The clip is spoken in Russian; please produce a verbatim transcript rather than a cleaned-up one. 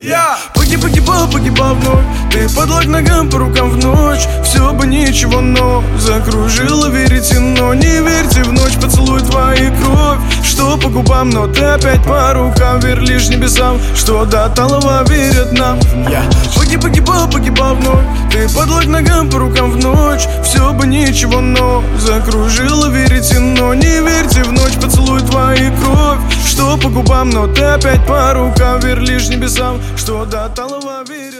Я погиб, погибал, погибал вновь. Ты подлог ногам по рукам в ночь. Все бы ничего, но закружило веретено. Не верьте в ночь, поцелуй твои кровь. Что по губам, но ты опять по рукам. Верь лишь небесам, что до талого верят нам. Я погиб, погибал, погибал вновь. Ты подлог ногам по рукам в ночь. Все бы ничего, но закружило веретено. Не верьте в ночь, поцелуй твои кровь. Что по губам, но ты опять по рукам. Верь лишь небесам, что до талого верят.